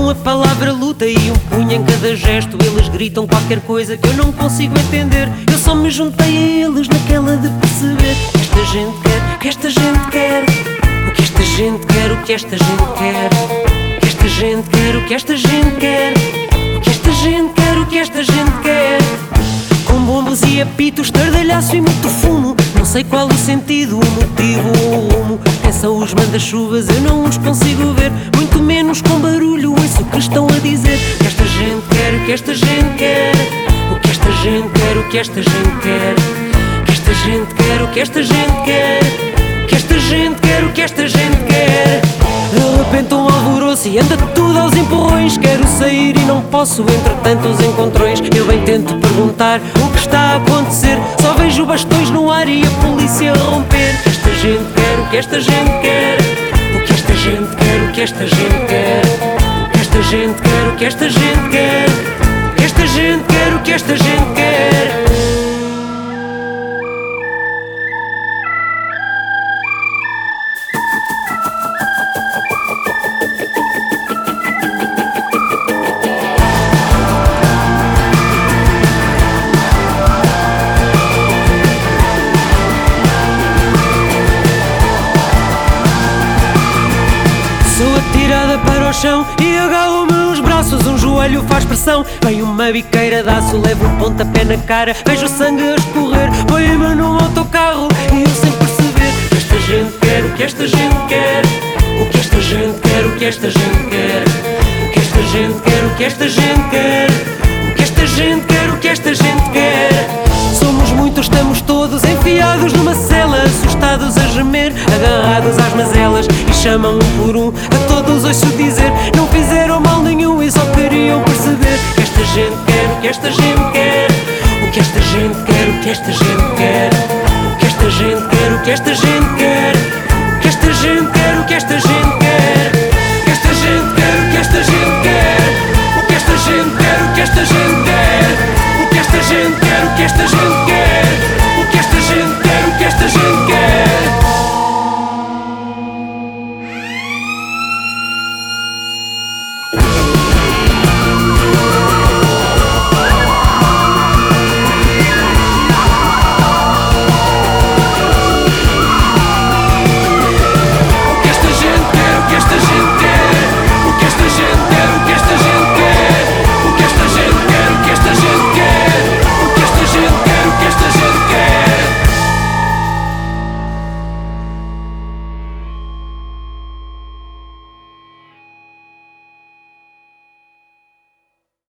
Usam a palavra luta e um punho em cada gesto. Eles gritam qualquer coisa que eu não consigo entender. Eu só me juntei a eles naquela de perceber que esta gente quer, que esta gente quer. O que esta gente quer, o que esta gente quer. O que esta gente quer, o que esta gente quer. O que esta gente quer, o que esta gente quer. Com bombos e apitos, estardalhaço e muito fumo. Não sei qual o sentido, o motivo ou o rumo. Quem são os manda-chuvas, eu não os consigo ver. Muito menos com barulho, ouço o que estão a dizer. O que esta gente quer, o que esta gente quer. O que esta gente quer, o que esta gente quer. O que esta gente quer, o que esta gente quer. O que esta gente quer, o que esta gente quer. De repente um alvoroço e anda tudo aos empurrões. Quero sair e não posso, entre tantos encontrões. Eu bem tento perguntar o que está a acontecer. Só vejo bastões no ar e a polícia a romper. O que esta gente quer, o que esta gente quer. O que esta gente quer, o que esta gente quer. O que esta gente quer, o que esta gente quer. O que esta gente quer, o que esta gente quer. Sou atirada para o chão e agarro-me nos braços. Um joelho faz pressão, vem uma biqueira de aço. Levo um pontapé na cara, vejo o sangue a escorrer. Põe-me num autocarro e eu sem perceber. O que esta gente quer, o que esta gente quer. O que esta gente quer, o que esta gente quer. O que esta gente quer, o que esta gente quer. O que esta gente quer, o que esta gente quer. Somos muitos, estamos todos enfiados numa cela, assustados a gemer, agarrados às mazelas. E chamam um por um, a todos ouço dizer: não fizeram mal nenhum e só queriam perceber. O que esta gente quer, o que esta gente quer. O que esta gente quer, o que esta gente quer. O que esta gente quer, o que esta gente quer.